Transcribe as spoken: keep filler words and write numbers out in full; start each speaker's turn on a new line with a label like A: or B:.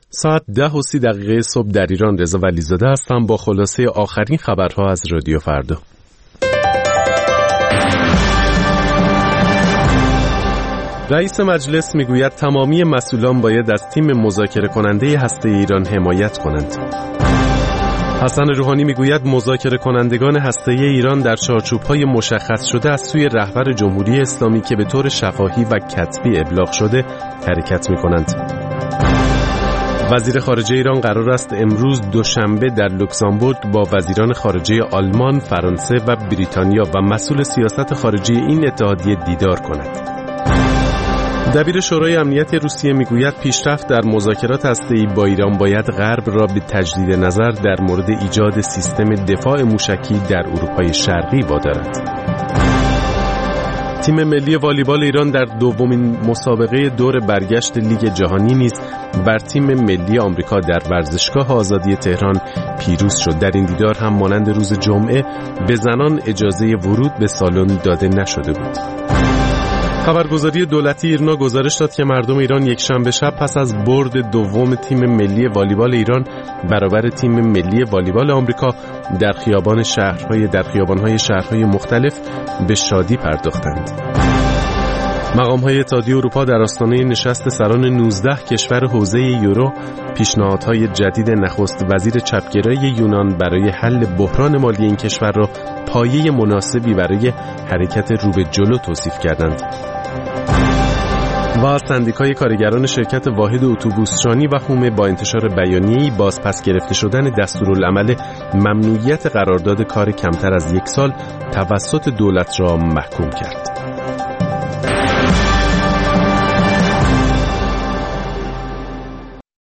A: ساعت ده و سی دقیقه صبح در ایران. رضا ولیزاده هستم با خلاصه آخرین خبرها از رادیو فردا. رئیس مجلس میگوید تمامی مسئولان باید از تیم مذاکره کننده هسته ایران حمایت کنند. حسن روحانی میگوید مذاکره کنندگان هسته ایران در چارچوب‌های مشخص شده از سوی رهبر جمهوری اسلامی که به طور شفاهی و کتبی ابلاغ شده حرکت می‌کنند. وزیر خارجه ایران قرار است امروز دوشنبه در لوکزامبورگ با وزیران خارجه آلمان، فرانسه و بریتانیا و مسئول سیاست خارجی این اتحادیه دیدار کند. دبیر شورای امنیت روسیه میگوید پیشرفت در مذاکرات هسته‌ای با ایران باید غرب را به تجدید نظر در مورد ایجاد سیستم دفاع موشکی در اروپای شرقی وادارد. تیم ملی والیبال ایران در دومین مسابقه دور برگشت لیگ جهانی نیز بر تیم ملی آمریکا در ورزشگاه آزادی تهران پیروز شد. در این دیدار هم مانند روز جمعه به زنان اجازه ورود به سالن داده نشده بود. خبرگزاری دولتی ایرنا گزارش داد که مردم ایران یک شنبه شب پس از برد دوم تیم ملی والیبال ایران برابر تیم ملی والیبال آمریکا در خیابان شهرهای در خیابان‌های شهرهای مختلف به شادی پرداختند. مقام‌های اتحادیه اروپا در آستانه نشست سران نوزده کشور حوزه یورو پیشنهادهای جدید نخست وزیر چپگرای یونان برای حل بحران مالی این کشور را پایه مناسبی برای حرکت رو به جلو توصیف کردند. و سندیکای کارگران شرکت واحد اتوبوسرانی و هومه با انتشار بیانیه‌ای باز پس گرفته شدن دستورالعمل ممنوعیت قرارداد کار کمتر از یک سال توسط دولت را محکوم کرد.